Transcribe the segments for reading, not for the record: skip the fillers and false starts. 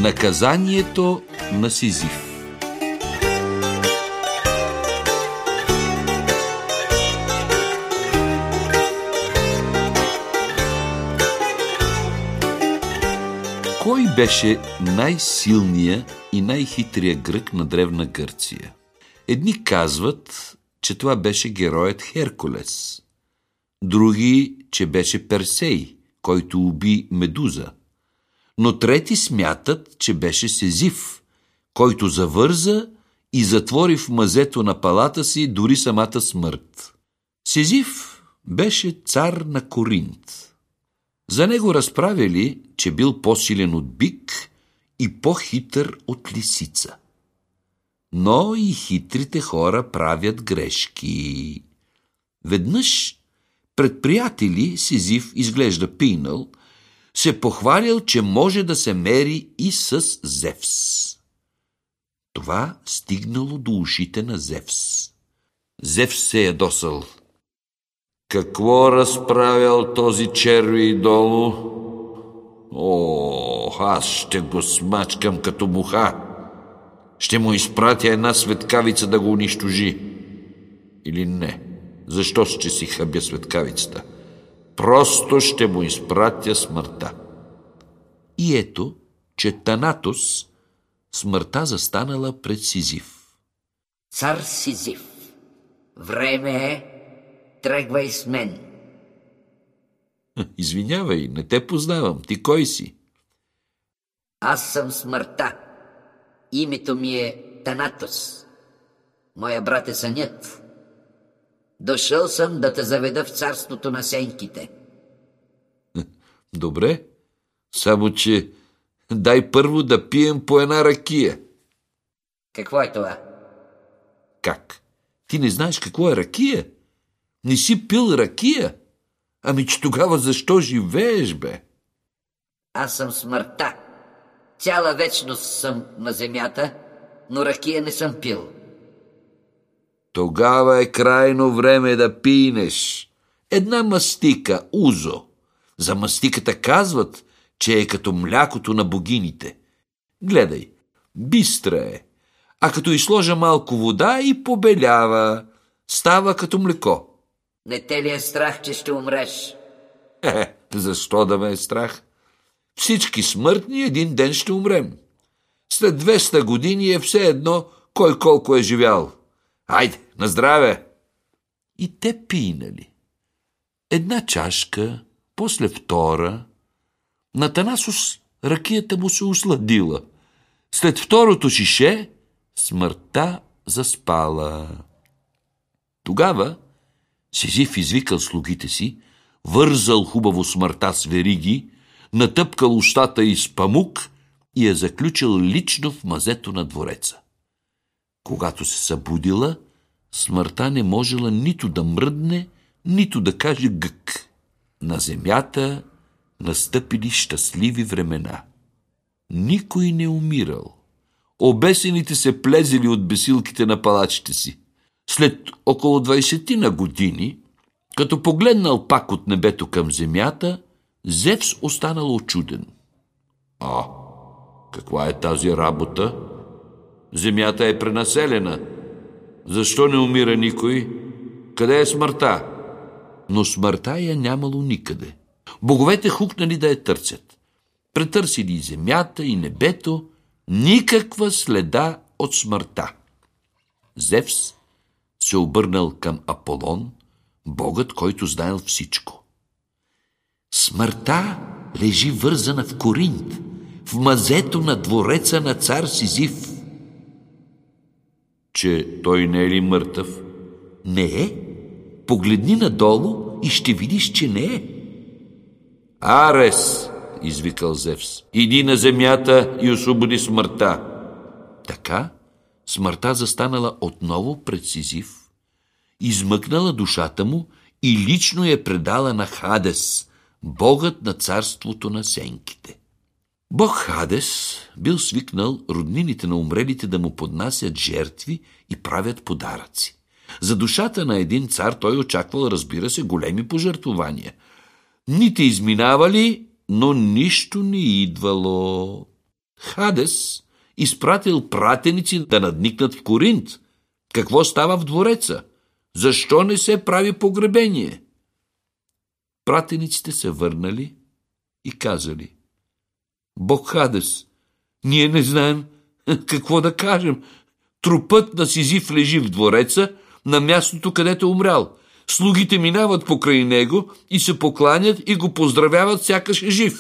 Наказанието на Сизиф. Кой беше най-силният и най-хитрия грък на древна Гърция? Едни казват, че това беше героят Херкулес. Други, че беше Персей, който уби Медуза. Но трети смятат, че беше Сизиф, който завърза и затвори в мазето на палата си дори самата смърт. Сизиф беше цар на Коринт. За него разправили, че бил по-силен от бик и по-хитър от лисица. Но и хитрите хора правят грешки. Веднъж пред приятели Сизиф изглежда пийнал, се похвалил, че може да се мери и с Зевс. Това стигнало до ушите на Зевс. Зевс се ядосал. Какво разправял този червей долу? Аз ще го смачкам като муха. Ще му изпратя една светкавица да го унищожи. Или не? Защо ще си хабя светкавицата? Просто ще му изпратя смъртта. И ето, че Танатос, смъртта застанала пред Сизиф. Цар Сизиф, време е, тръгвай с мен. Извинявай, не те познавам. Ти кой си? Аз съм смъртта. Името ми е Танатос. Моя брат е сънят. Дошъл съм да те заведа в царството на сенките. Добре, само че дай първо да пием по една ракия. Какво е това? Как? Ти не знаеш какво е ракия? Не си пил ракия? Ами че тогава защо живееш, бе? Аз съм смъртта. Цяла вечност съм на земята, но ракия не съм пил. Тогава е крайно време да пинеш. Една мастика, узо. За мастиката казват, че е като млякото на богините. Гледай, бистра е, а като изложа малко вода и побелява, става като млеко. Не те ли е страх, че ще умреш? Защо да ме е страх? Всички смъртни един ден ще умрем. След 200 години е все едно кой колко е живял. Айде, на здраве! И те пинали. Една чашка, после втора. На Танасос ракията му се усладила. След второто шише смъртта заспала. Тогава Сизиф извикал слугите си, вързал хубаво смъртта с вериги, натъпкал устата й с памук и я заключил лично в мазето на двореца. Когато се събудила, смъртта не можела нито да мръдне, нито да каже гък. На земята настъпили щастливи времена. Никой не умирал. Обесените се плезели от бесилките на палачите си. След около 20 години, като погледнал пак от небето към земята, Зевс останал очуден. Каква е тази работа? Земята е пренаселена. Защо не умира никой? Къде е смъртта? Но смъртта я нямало никъде. Боговете хукнали да я търсят. Претърсили и земята, и небето. Никаква следа от смъртта. Зевс се обърнал към Аполон, богът, който знаел всичко. Смъртта лежи вързана в Коринт, в мазето на двореца на цар Сизиф. Че той не е ли мъртъв? Не е. Погледни надолу и ще видиш, че не е. Арес, извикал Зевс, иди на земята и освободи смъртта. Така смъртта застанала отново пред Сизиф, измъкнала душата му и лично я предала на Хадес, богът на царството на сенките. Бог Хадес бил свикнал роднините на умрелите да му поднасят жертви и правят подаръци. За душата на един цар той очаквал, разбира се, големи пожертвования. Дните изминавали, но нищо не идвало. Хадес изпратил пратеници да надникнат в Коринт. Какво става в двореца? Защо не се прави погребение? Пратениците се върнали и казали: Бог Хадес, ние не знаем какво да кажем. Трупът на Сизиф лежи в двореца, на мястото, където умрял. Слугите минават покрай него и се покланят и го поздравяват, сякаш е жив.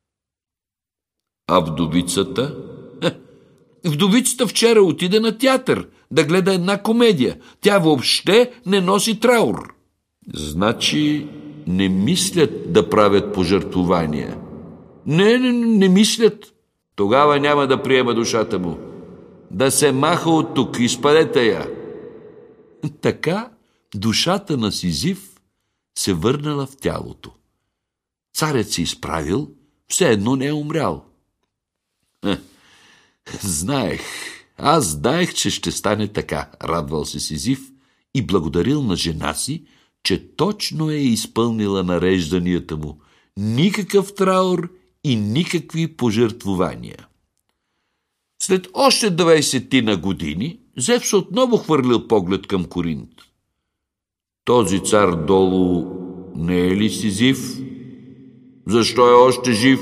А вдовицата? Вдовицата вчера отиде на театър да гледа една комедия. Тя въобще не носи траур. Значи не мислят да правят пожертвования. Не мислят. Тогава няма да приема душата му. Да се маха от тук, изпадете я. Така душата на Сизиф се върнала в тялото. Царят се изправил, все едно не е умрял. Аз знаех, че ще стане така, радвал се Сизиф и благодарил на жена си, че точно е изпълнила нарежданията му. Никакъв траур и никакви пожертвования. След още 20 години Зевс отново хвърлил поглед към Коринт. Този цар долу не е ли Сизиф? Защо е още жив?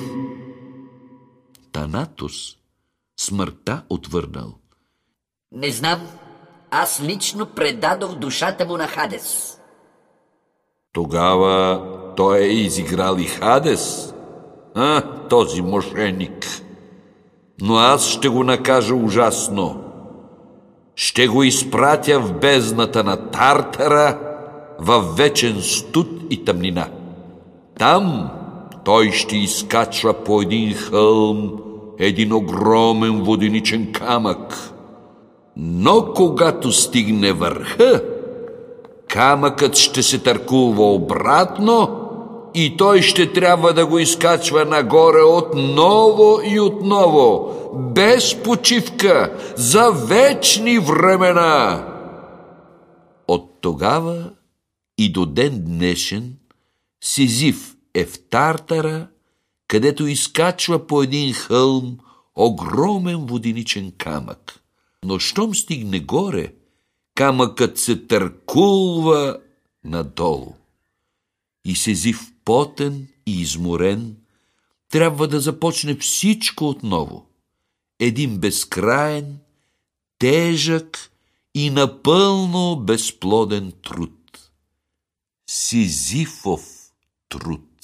Танатос смъртта отвърнал: Не знам, аз лично предадох душата му на Хадес. Тогава той е изиграл и Хадес? Този мошеник! Но аз ще го накажа ужасно. Ще го изпратя в бездната на Тартара, във вечен студ и тъмнина. Там той ще изкачва по един хълм един огромен воденичен камък. Но когато стигне върха, камъкът ще се търкулва обратно и той ще трябва да го изкачва нагоре отново и отново, без почивка, за вечни времена. От тогава и до ден днешен Сизиф е в Тартара, където изкачва по един хълм огромен воденичен камък. Но щом стигне горе, камъкът се търкулва надолу. И Сизиф, потен и изморен, трябва да започне всичко отново. Един безкраен, тежък и напълно безплоден труд. Сизифов труд.